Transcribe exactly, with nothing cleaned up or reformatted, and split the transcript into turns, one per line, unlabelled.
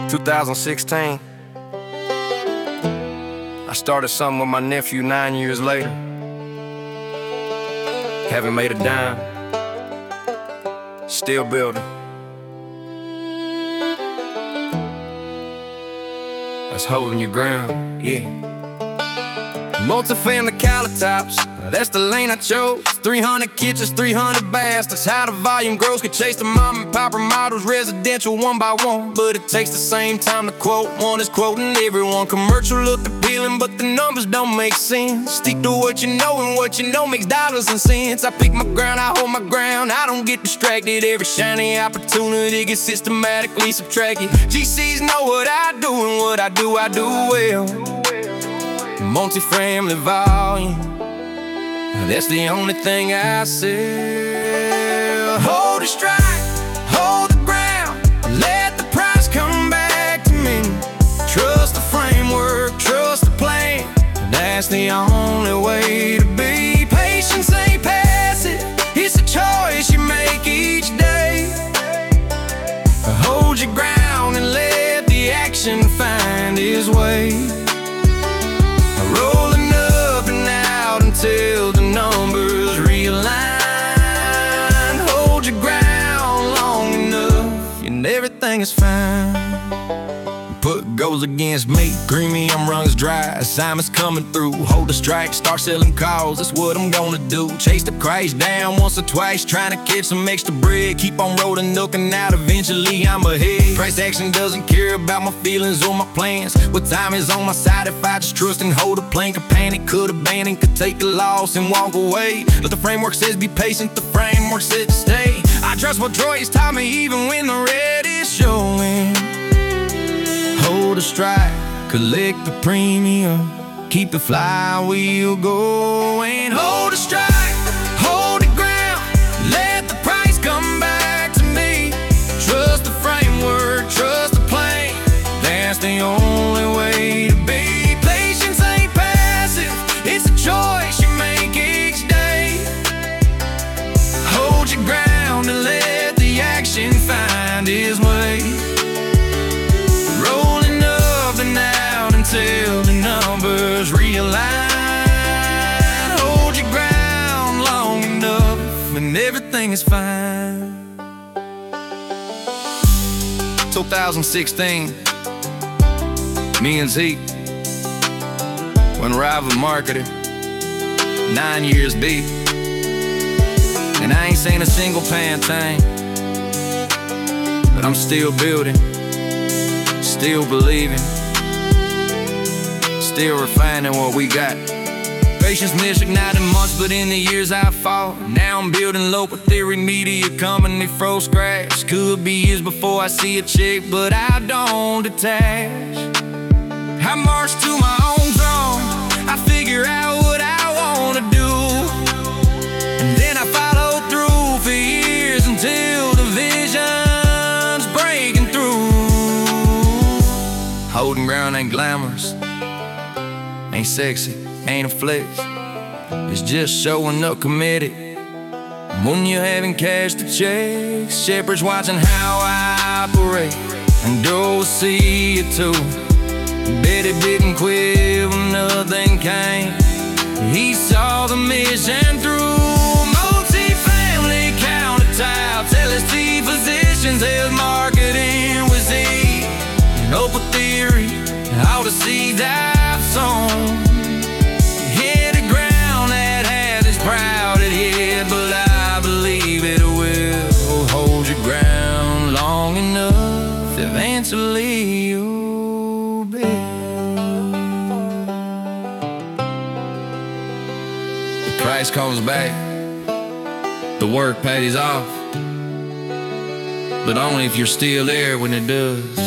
two thousand sixteen, I started something with my nephew nine years later. Haven't made a dime, still building. That's holding your ground, yeah. Multifamily countertops, that's the lane I chose. Three hundred kitchens, three hundred baths, that's how the volume grows. Could chase the mom and pop remodels, residential one by one, but it takes the same time to quote. One is quoting everyone. Commercial look appealing, but the numbers don't make sense. Stick to what you know, and what you know makes dollars and cents. I pick my ground, I hold my ground, I don't get distracted. Every shiny opportunity gets systematically subtracted. G Cs know what I do, and what I do, I do well. Multifamily volume, that's the only thing I sell. Hold the strike, hold the ground, let the price come back to me. Trust the framework, trust the plan, that's the only way to be. Patience ain't passive, it's a choice you make each day. Hold your ground and let the action find its way. Rolling up and out until the numbers realign. Hold your ground long enough and everything is fine. Put goals against me, creamy, I'm rungs dry. Assignments coming through, hold the strike, start selling calls, that's what I'm gonna do. Chase the price down once or twice, trying to catch some extra bread. Keep on rolling, looking out, eventually I'm ahead. Price action doesn't care about my feelings or my plans. What time is on my side if I just trust and hold a plank? A panic could abandon, could take a loss and walk away. But the framework says be patient, the framework says to stay. I trust what Troy's taught me even when the red is showing. Hold a strike, collect the premium, keep the flywheel going. Hold a strike, hold the ground, let the price come back to me. Trust the framework, trust the plan, that's the only way to be. Patience ain't passive, it's a choice you make each day. Hold your ground and let the action find its way. Till the numbers realign. Hold your ground long enough and everything is fine. two thousand sixteen, me and Zeke, when rival marketer, nine years beat, and I ain't seen a single Pantene, but I'm still building, still believing, still refining what we got. Patience misignited months, but in the years I fought, now I'm building local theory media company from scratch. Could be years before I see a check, but I don't detach. I march to my own zone, I figure out what I wanna do, and then I follow through for years until the vision's breaking through. Holding ground ain't glamorous, ain't sexy, ain't a flex. It's just showing up committed when you're having cash to check. Shepherds watching how I operate, and go see it too. Bet it didn't quit when nothing came. He saw the mission through. Multi-family countertops, L S T physicians, health marketing was E. And Opal theory, all the seeds I've sown. Hit the ground that has its proud head, but I believe it will. Hold your ground long enough, eventually you'll build. The price comes back, the work pays off, but only if you're still there when it does.